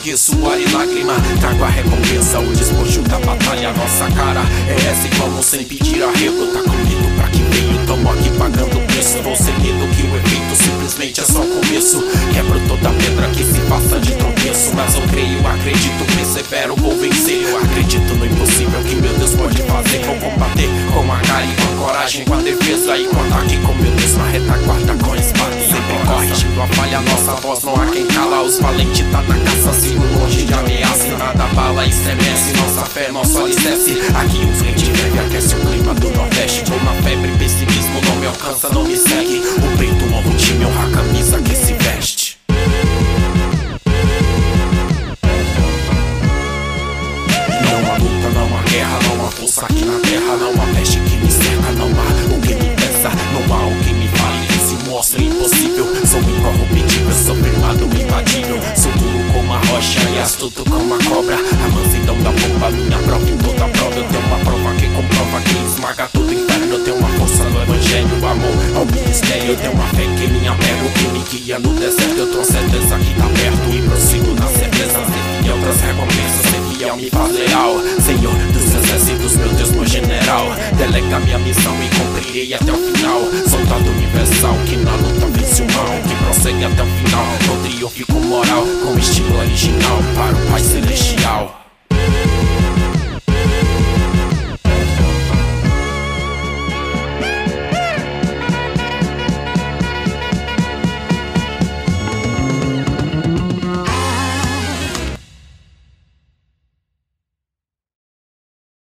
sangue, suor e lágrima, trago a recompensa, o despojo da batalha. Nossa cara é essa e vamos sem pedir arrego. Tá comigo pra que veio, tamo aqui pagando o preço. Vou seguindo que o efeito simplesmente é só começo. Quebro toda pedra que se faça de tropeço, mas eu creio, acredito, persevero, vou vencer. Eu acredito no impossível que meu Deus pode fazer. Vou combater com a cara e com a coragem, com a defesa e com ataque, com meu Deus na retaguarda, com a espada sempre corrigindo a falha. Nossa voz não há quem cala, os valentes tá na caça, sigo longe de ameaça. Nada bala, estremece, nossa fé, nosso alicerce. Aqui o frente leve aquece o clima do Nordeste. Tô na febre, pessimismo não me alcança, não me segue. O preto honra o time, honra a camisa que se veste. Não há luta, não há guerra, não há força aqui na terra. Não há peste que me cerca, não há o que me peça. Não há o que me fale, que se mostre impossível. Sou incorruptível, sou firmado, imbatível. Sou duro como a rocha e astuto como a cobra. A mansidão da bomba, minha prova em toda prova. Eu tenho uma prova que comprova que esmaga todo o inferno. Eu tenho uma força no evangelho, amor ao ministério. Eu tenho uma fé que me apego, que me guia no deserto. Eu tenho certeza que tá perto e prossigo na certeza. Ser fiel traz recompensas, ser fiel me faz leal. Senhor dos exércitos, meu Deus, meu general. Delega minha missão e cumprirei até o final. Soldado universal que na luta vence o mal, que prossegue até o final, com triunfo e com moral, com estilo original para o Pai Celestial.